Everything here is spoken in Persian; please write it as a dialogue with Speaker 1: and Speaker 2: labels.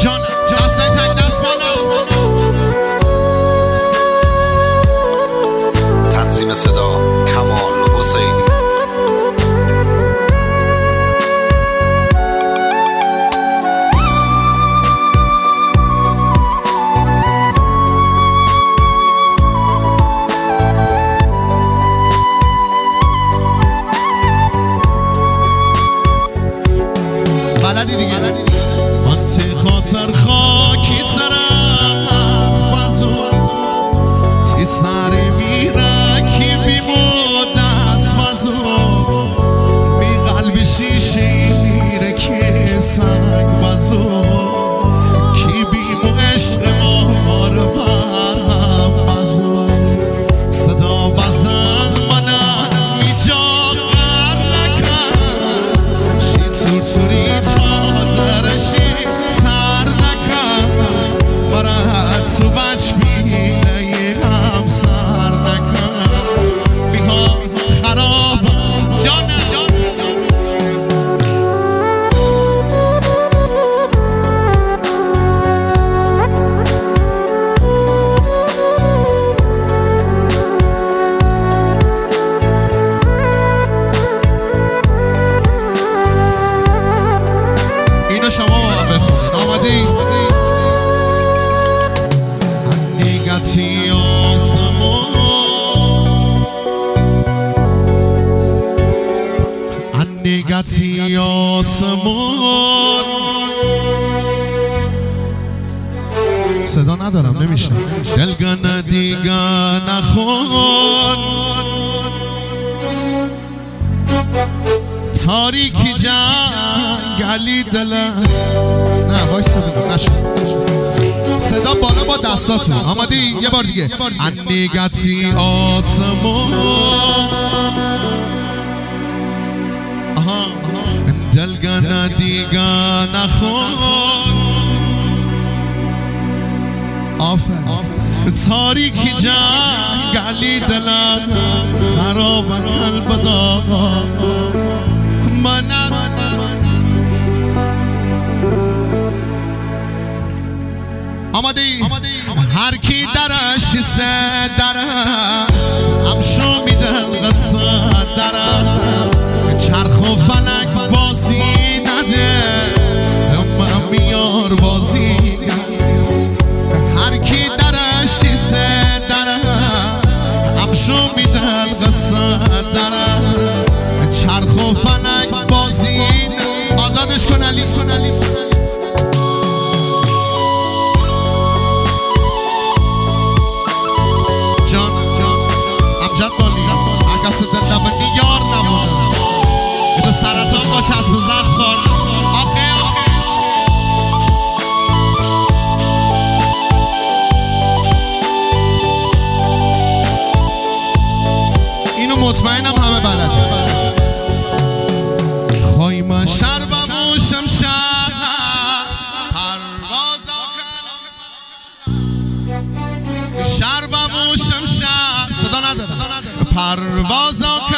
Speaker 1: جان دستای تک دست بالا.
Speaker 2: تنظیم صدا کمال حسینی.
Speaker 1: بلدی دیگه من تی خاطر خاکی طرف بزو تی سر میره کی بیمو دست بزو بی قلب شیشه میره کی سنگ بزو کی بیمو عشق ما رو برم بزو صدا بزن منم میجا قر نکن شی توری چادرشی سر نکن برات تو بچ بینه هم سر نکن بیها خراب جانم اینو شما باید بخونید. آماده ای؟ انیگتی آسمون انیگتی آسمون صدا ندارم نمیشه دلگن دیگه نخون تاریکی جنگلی دلت نه وایسا بگو نشو صدا بالا با دستاتون. آماده ای؟ یه بار دیگه انیگتی آسمون آها دلگن دیگه نخون آفر تاریکی جنگلی دلت خراب قلب داغ من آماده ای؟ هر کی درش سه دره همشو میده قصه دره چرخ و فلک بازی نده من میار بازی هر کی درش سه دره همشو میده قصه دره چرخ و فلک بازی آزادش کن علی جان امجد بالی هر کس دل نبندی یار نمونه ایتا سرطان با چسب زخم خور آخه اینو مطمئنم همه بلده خواهیم شربم و شمشر پروازا شربم و شمشر صدا ندارم پروازا